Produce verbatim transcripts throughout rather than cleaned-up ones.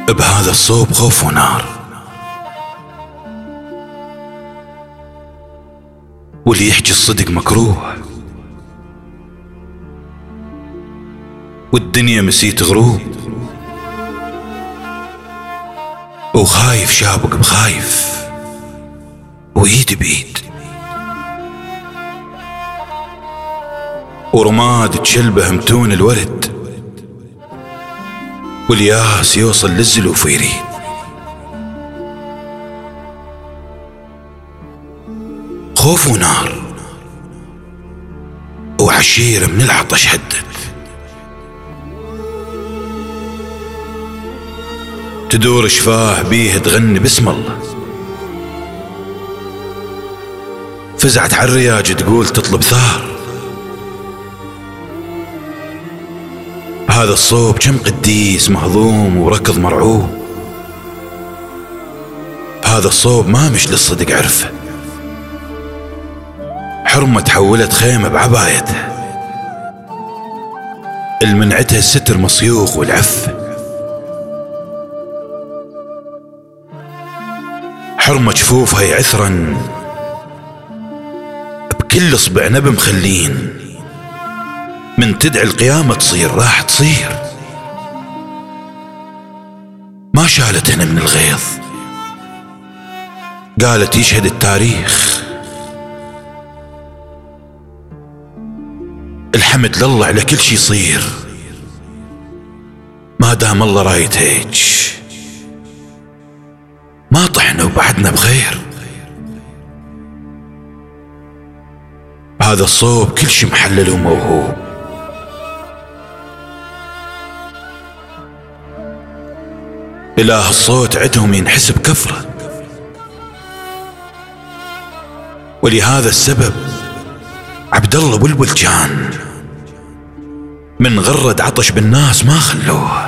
بهذا الصوب خوف ونار، واللي يحكي الصدق مكروه، والدنيا مسيت غروب، وخايف شابك بخايف وإيد بإيد، ورماد تشلبه متون الورد، والياس يوصل للزلوف يريد. خوف ونار وعشيرة من العطش هدت، تدور شفاه بيه تغني باسم الله، فزعت عالرياج تقول تطلب ثار. هذا الصوب كم قديس مهضوم وركض مرعوب، هذا الصوب ما مش للصدق عرفه، حرمة تحولت خيمة بعبايتها، المنعتها الستر مصيوخ والعفة، حرمة جفوفها يعثرا بكل اصبع نب مخلين، من تدعي القيامة تصير راح تصير، ما شالت هنا من الغيظ، قالت يشهد التاريخ الحمد لله على كل شي يصير، ما دام الله رايد هيج ما طحنا وبعدنا بخير. هذا الصوب كل شي محلل وموهوب، إله الصوت عدهم ينحسب كفرة، ولهذا السبب عبد الله بلبل كان من غرد عطش بالناس ما خلوه،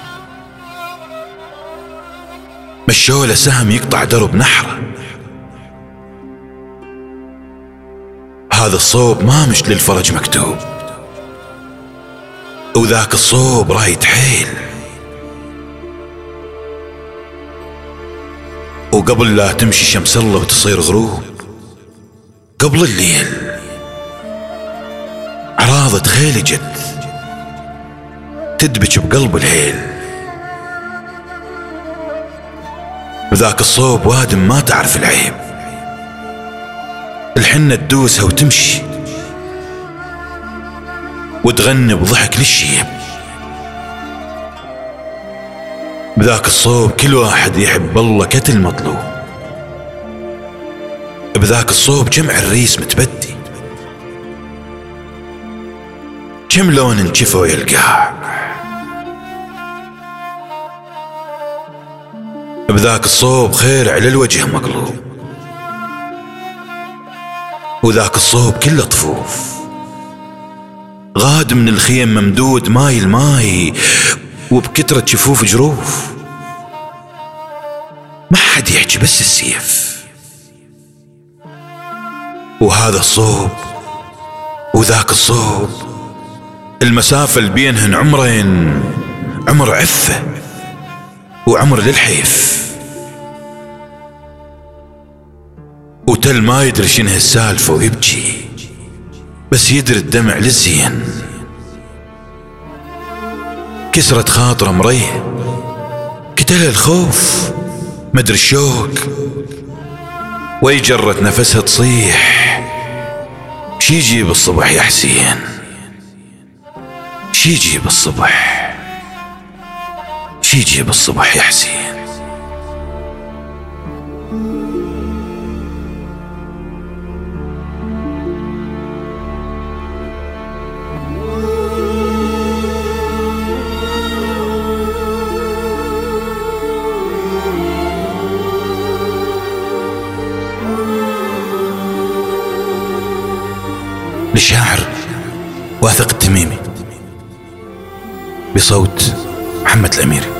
مشوا له سهم يقطع درب نحره. هذا الصوب ما مش للفرج مكتوب، وذاك الصوب رايد حيل، وقبل لا تمشي شمس الله وتصير غروب، قبل الليل عراضة خيل جت تدبج بقلب الهيل. بذاك الصوب وادم ما تعرف العيب، الحنة تدوسها وتمشي وتغني بضحك للشيب. بذاك الصوب كل واحد يحب الله كتل مطلوب، بذاك الصوب جمع الريس متبدي، كم لون انشفه يلقاه. بذاك الصوب خير على الوجه مقلوب، وذاك الصوب كله طفوف، غاد من الخيم ممدود ماي الماي، وبكترة شفوف جروف، ما حد يحكي بس السيف. وهذا الصوب وذاك الصوب المسافة اللي بينهن عمرين، عمر عفة وعمر للحيف، وتل ما يدري شنه السالفة ويبكي، بس يدري الدمع للزين. كسرت خاطره مريه، قتلها الخوف مدري الشوق، ويجرت نفسها تصيح شي يجيب الصبح يا حسين، شي يجيب الصبح، شي يجيب الصبح يا حسين. للشاعر واثق التميمي، بصوت محمد الأميري.